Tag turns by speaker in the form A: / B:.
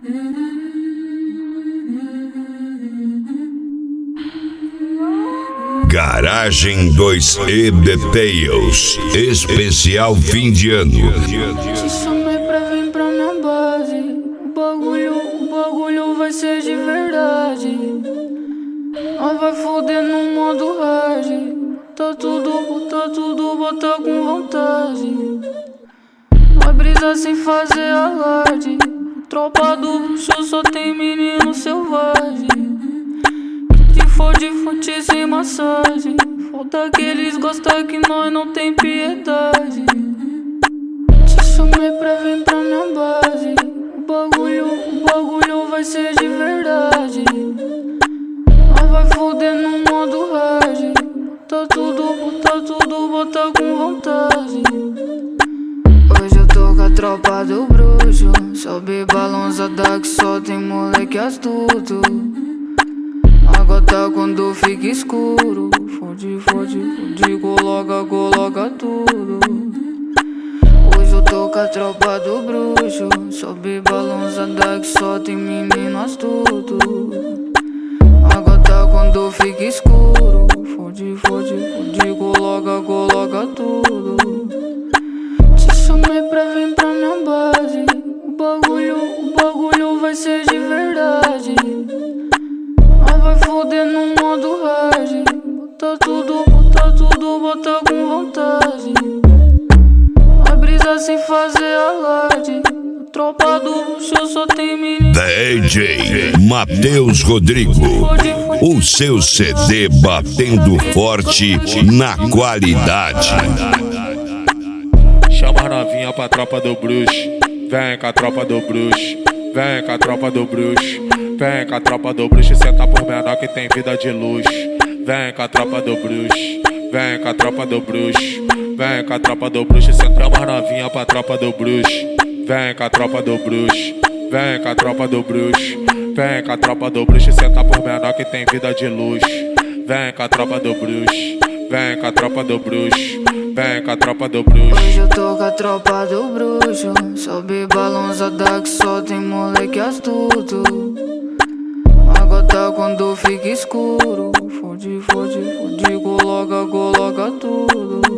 A: Garagem 2E Details, especial fim de ano.
B: Te chamei pra vir pra minha base. O bagulho vai ser de verdade. Nós vai foder no modo hard. Tá tudo, bota com vontade. Nós brisa sem fazer alarde. Tropa do bruxo só tem menino selvagem. De fonte sem massagem. Falta que eles gostam que nós não tem piedade. Te chamei pra vir pra minha base. O bagulho vai ser de verdade. Nós vai foder no modo hard. Tá tudo, bota com vontade. Hoje eu tô com a tropa do bruxo. Sobe balançada que só tem moleque astuto. A gota quando fica escuro. Fode, coloca tudo. Hoje eu tô com a tropa do bruxo. Sobe balançada que só tem menino astuto. A gota quando fica escuro. Fode, coloca tudo. Te chamei pra vir pra minha base. O bagulho vai ser de verdade. Vai foder no modo hard. Tá tudo, bota com vontade. Vai brisa sem fazer alarde. Tropa do bruxo só tem menino.
A: DJ Matheus Rodrigo, o seu CD batendo forte na qualidade.
C: Chama a novinha pra tropa do bruxo. Vem com a tropa do bruxo. Vem com a tropa do bruxo. Vem com a tropa do bruxo, senta por menor que tem vida de luxo. Vem com a tropa do bruxo, vem com a tropa do bruxo. Vem com a tropa do bruxo, senta mais novinha pra tropa do bruxo. Vem com a tropa do bruxo, vem com a tropa do bruxo. Vem com a tropa do bruxo, senta por menor que tem vida de luxo. Vem com a tropa do bruxo, vem com a tropa do bruxo. Vem com a tropa do bruxo.
B: Hoje eu tô com a tropa do bruxo. Sobe balançada que só tem moleque astuto. A gota quando fica escuro. Fode, coloca tudo.